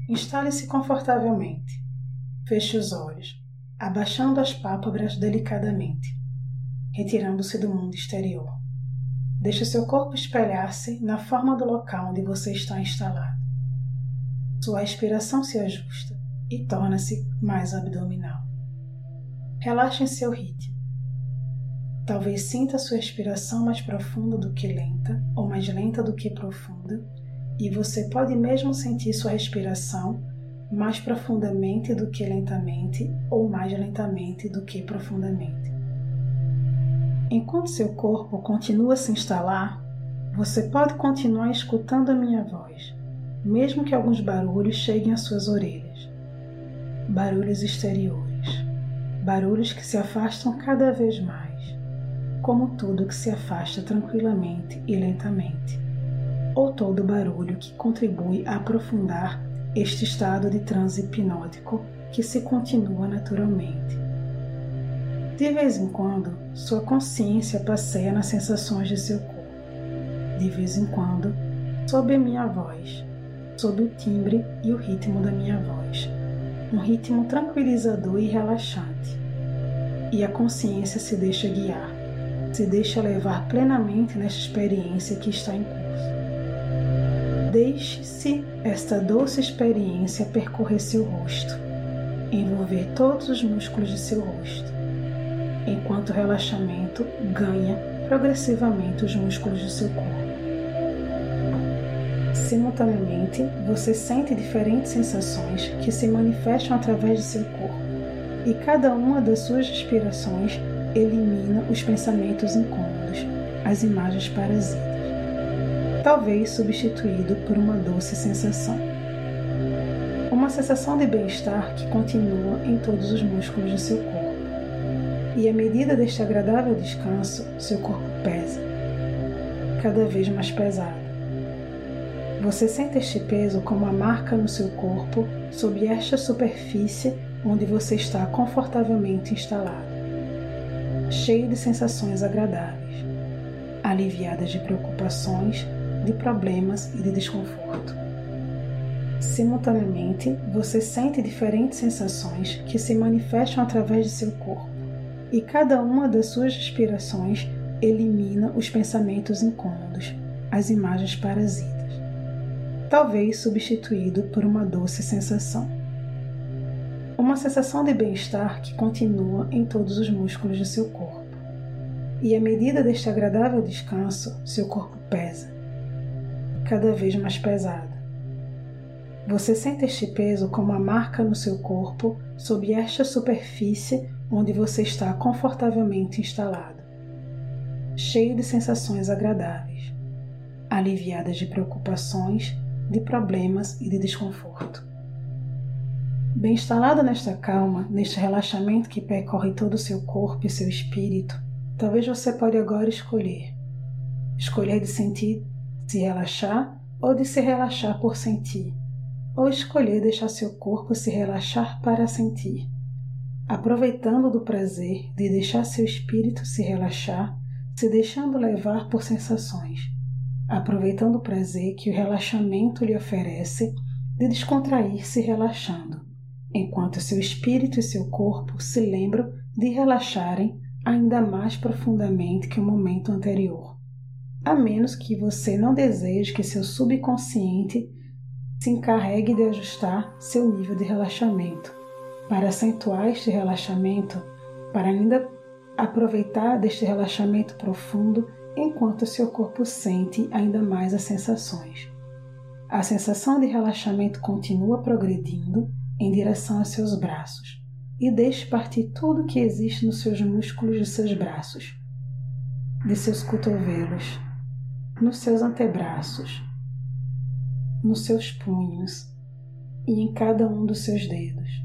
Instale-se confortavelmente. Feche os olhos, abaixando as pálpebras delicadamente, retirando-se do mundo exterior. Deixe seu corpo espelhar-se na forma do local onde você está instalado. Sua respiração se ajusta e torna-se mais abdominal. Relaxe em seu ritmo. Talvez sinta sua respiração mais profunda do que lenta, ou mais lenta do que profunda, e você pode mesmo sentir sua respiração mais profundamente do que lentamente, ou mais lentamente do que profundamente. Enquanto seu corpo continua a se instalar, você pode continuar escutando a minha voz, mesmo que alguns barulhos cheguem às suas orelhas. Barulhos exteriores, barulhos que se afastam cada vez mais, como tudo que se afasta tranquilamente e lentamente, ou todo barulho que contribui a aprofundar este estado de transe hipnótico que se continua naturalmente. De vez em quando, sua consciência passeia nas sensações de seu corpo. De vez em quando, sob a minha voz, sob o timbre e o ritmo da minha voz, um ritmo tranquilizador e relaxante. E a consciência se deixa guiar, se deixa levar plenamente nesta experiência que está em curso. Deixe-se esta doce experiência percorrer seu rosto, envolver todos os músculos de seu rosto, enquanto o relaxamento ganha progressivamente os músculos do seu corpo. Simultaneamente, você sente diferentes sensações que se manifestam através de seu corpo, e cada uma das suas respirações elimina os pensamentos incômodos, as imagens parasitas, talvez substituído por uma doce sensação. Uma sensação de bem-estar que continua em todos os músculos do seu corpo. E à medida deste agradável descanso, seu corpo pesa, cada vez mais pesado. Você sente este peso como uma marca no seu corpo sob esta superfície onde você está confortavelmente instalado, cheio de sensações agradáveis, aliviadas de preocupações, de problemas e de desconforto. Simultaneamente, você sente diferentes sensações que se manifestam através de seu corpo, e cada uma das suas respirações elimina os pensamentos incômodos, as imagens parasitas, talvez substituído por uma doce sensação. Uma sensação de bem-estar que continua em todos os músculos do seu corpo. E à medida deste agradável descanso, seu corpo pesa, cada vez mais pesado. Você sente este peso como uma marca no seu corpo sob esta superfície onde você está confortavelmente instalado, cheio de sensações agradáveis, aliviadas de preocupações, de problemas e de desconforto. Bem instalado nesta calma, neste relaxamento que percorre todo o seu corpo e seu espírito, talvez você pode agora escolher de sentir, se relaxar ou de se relaxar por sentir, ou escolher deixar seu corpo se relaxar para sentir, aproveitando do prazer de deixar seu espírito se relaxar, se deixando levar por sensações, aproveitando o prazer que o relaxamento lhe oferece de descontrair-se relaxando, enquanto seu espírito e seu corpo se lembram de relaxarem ainda mais profundamente que o momento anterior, a menos que você não deseje que seu subconsciente se encarregue de ajustar seu nível de relaxamento, para acentuar este relaxamento, para ainda aproveitar deste relaxamento profundo enquanto seu corpo sente ainda mais as sensações. A sensação de relaxamento continua progredindo em direção aos seus braços e deixe partir tudo que existe nos seus músculos de seus braços, de seus cotovelos, nos seus antebraços, nos seus punhos e em cada um dos seus dedos.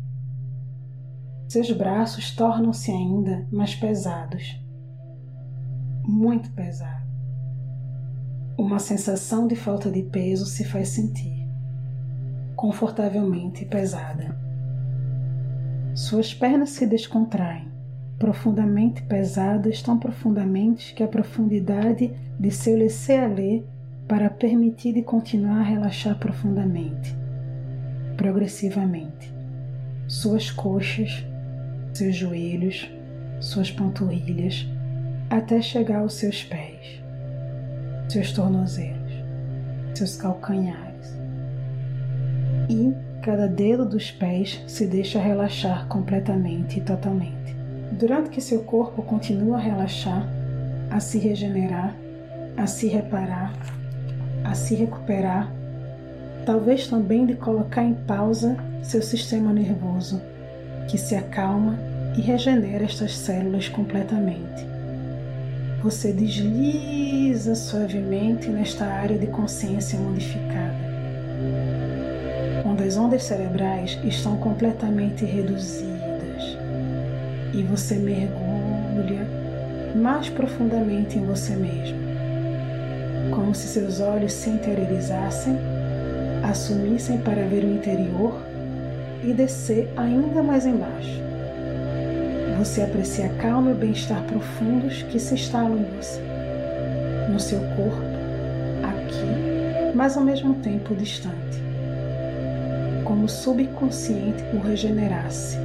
Seus braços tornam-se ainda mais pesados, muito pesados. Uma sensação de falta de peso se faz sentir, confortavelmente pesada. Suas pernas se descontraem, profundamente pesadas, tão profundamente que a profundidade de seu laisser-aller para permitir de continuar a relaxar profundamente. progressivamente. Suas coxas, seus joelhos, suas panturrilhas, até chegar aos seus pés, seus tornozelos, seus calcanhares. E cada dedo dos pés se deixa relaxar completamente e totalmente. Durante que seu corpo continua a relaxar, a se regenerar, a se reparar, a se recuperar, talvez também de colocar em pausa seu sistema nervoso, que se acalma e regenera estas células completamente. Você desliza suavemente nesta área de consciência modificada, onde as ondas cerebrais estão completamente reduzidas e você mergulha mais profundamente em você mesmo, como se seus olhos se interiorizassem, assumissem para ver o interior e descer ainda mais embaixo. Você aprecia a calma e o bem-estar profundos que se instalam em você, no seu corpo, aqui, mas ao mesmo tempo distante, como o subconsciente o regenerasse.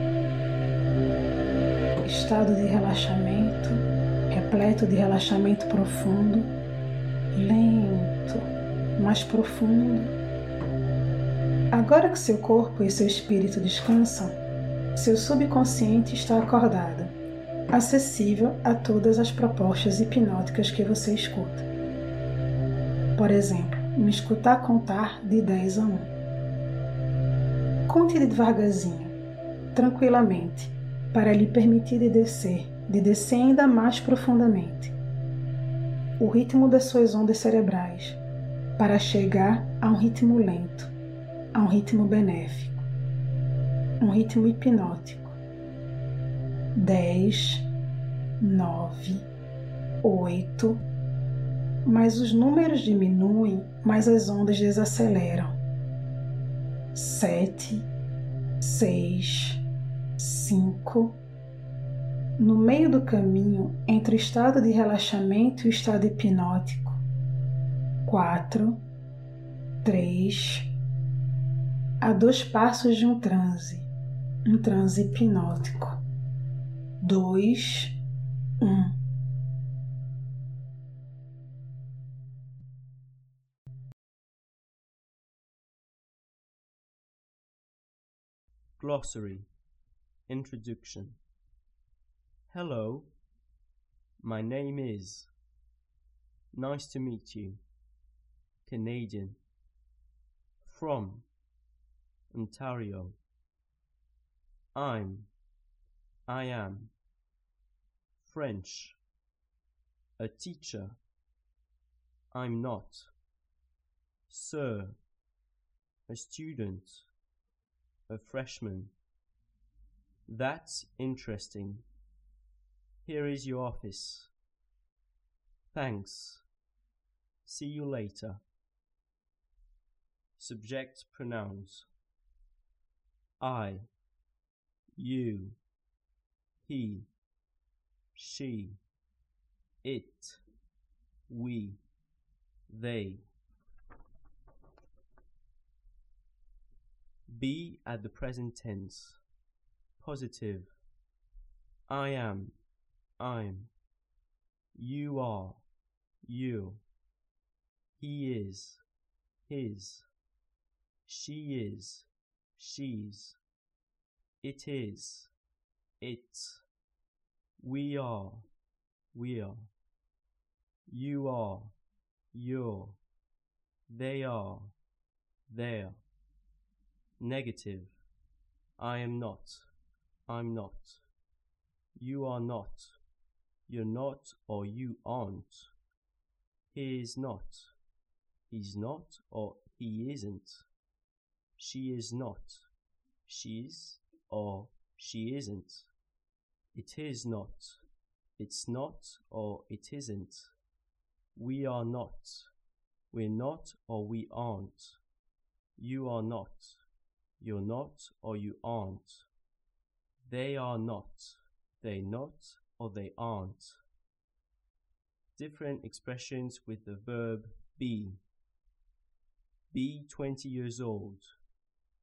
Estado de relaxamento, repleto de relaxamento profundo, lento, mais profundo. Agora que seu corpo e seu espírito descansam, seu subconsciente está acordado, acessível a todas as propostas hipnóticas que você escuta. Por exemplo, me escutar contar de 10 a 1. Conte devagarzinho, tranquilamente, para lhe permitir de descer ainda mais profundamente. O ritmo das suas ondas cerebrais, para chegar a um ritmo lento, a um ritmo benéfico, um ritmo hipnótico. 10, 9, 8, mas os números diminuem, mas as ondas desaceleram. 7, 6, 5. No meio do caminho entre o estado de relaxamento e o estado hipnótico. 4, 3, a 2 passos de um transe hipnótico. 2, 1. Glossary. Introduction. Hello, my name is. Nice to meet you. Canadian. From Ontario. I am. French. A teacher. I'm not. Sir. A student. A freshman. That's interesting. Here is your office. Thanks. See you later. Subject pronouns. I, you, he, she, it, we, they. Be at the present tense. Positive. I am. I'm. You are. You. He is. His. She is. She's. It is. It's. We are. We're. You are. You're. They are. They're. Negative. I am not. I'm not. You are not. You're not or you aren't. He is not. He's not or he isn't. She is not. She's or she isn't. It is not. It's not or it isn't. We are not. We're not or we aren't. You are not. You're not or you aren't. They are not. They're not or they aren't. Different expressions with the verb be. Be 20 years old.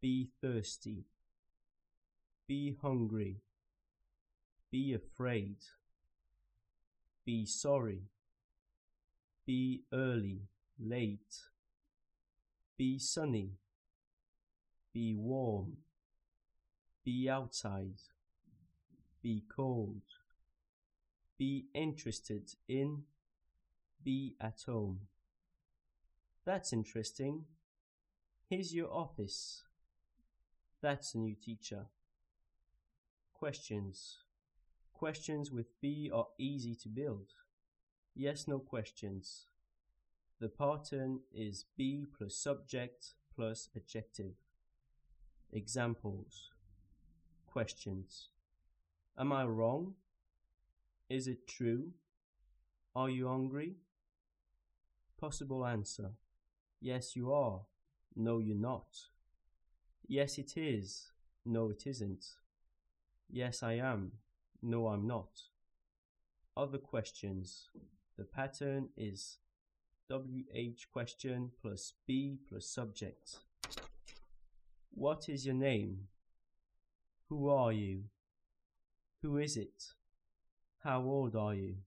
Be thirsty. Be hungry. Be afraid. Be sorry. Be early, late. Be sunny. Be warm. Be outside. Be cold. Be interested in. Be at home. That's interesting. Here's your office. That's a new teacher. Questions. Questions with be are easy to build. Yes, no questions. The pattern is be plus subject plus adjective. Examples. Questions. Am I wrong? Is it true? Are you hungry? Possible answer. Yes, you are. No, you're not. Yes, it is. No, it isn't. Yes, I am. No, I'm not. Other questions. The pattern is WH question plus be plus subject. What is your name? Who are you? Who is it? How old are you?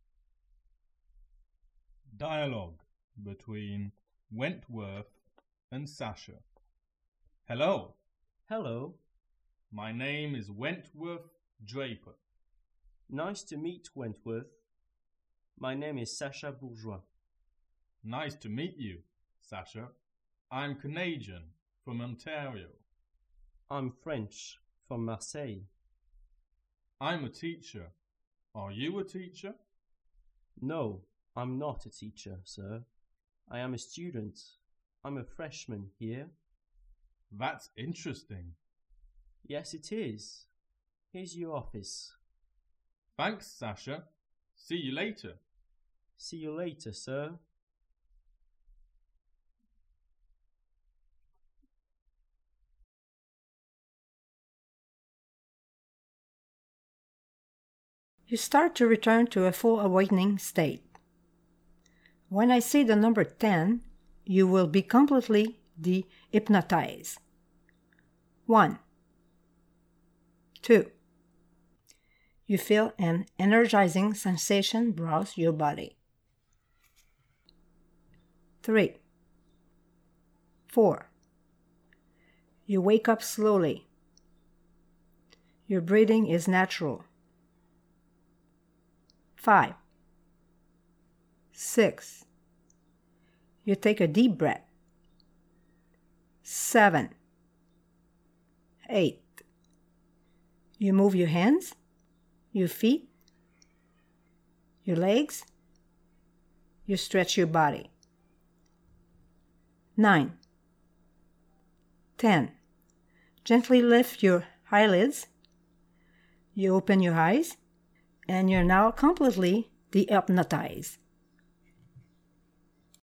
Dialogue between Wentworth and Sasha. Hello. Hello. My name is Wentworth Draper. Nice to meet Wentworth. My name is Sasha Bourgeois. Nice to meet you, Sasha. I'm Canadian from Ontario. I'm French from Marseille. I'm a teacher. Are you a teacher? No, I'm not a teacher, sir. I am a student. I'm a freshman here. That's interesting. Yes, it is. Here's your office. Thanks, Sasha. See you later. See you later, sir. You start to return to a full awakening state. When I say the number 10, you will be completely de-hypnotized. 1, 2. You feel an energizing sensation browse your body. 3, 4. You wake up slowly. Your breathing is natural. 5, 6. You take a deep breath. 7, 8. You move your hands, your feet, your legs. You stretch your body. 9, 10. Gently lift your eyelids. You open your eyes, and you're now completely de-hypnotized.